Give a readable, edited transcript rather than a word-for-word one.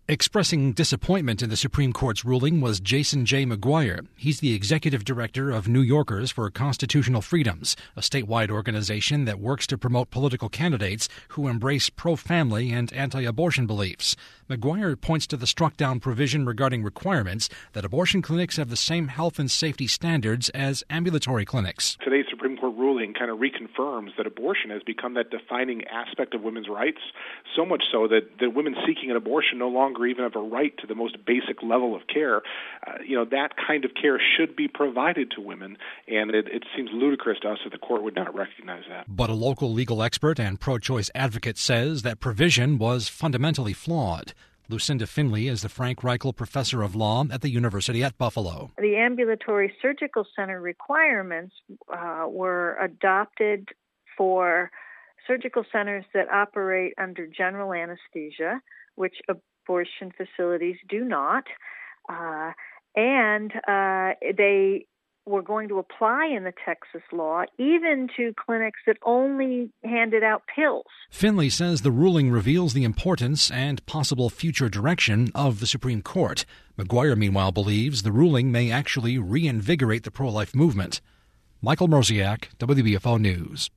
Expressing disappointment in the Supreme Court's ruling was Jason J. McGuire. He's the executive director of New Yorkers for Constitutional Freedoms, a statewide organization that works to promote political candidates who embrace pro-family and anti-abortion beliefs. McGuire points to the struck-down provision regarding requirements that abortion clinics have the same health and safety standards as ambulatory clinics. Today's Supreme Court ruling kind of reconfirms that abortion has become that defining aspect of women's rights, so much so that women seeking an abortion no longer even have a right to the most basic level of care. That kind of care should be provided to women, and it seems ludicrous to us that the court would not recognize that. But a local legal expert and pro-choice advocate says that provision was fundamentally flawed. Lucinda Finley is the Frank Reichel Professor of Law at the University at Buffalo. The ambulatory surgical center requirements were adopted for surgical centers that operate under general anesthesia, which abortion facilities do not, and they were going to apply in the Texas law even to clinics that only handed out pills. Finley says the ruling reveals the importance and possible future direction of the Supreme Court. McGuire, meanwhile, believes the ruling may actually reinvigorate the pro-life movement. Michael Mrosiak, WBFO News.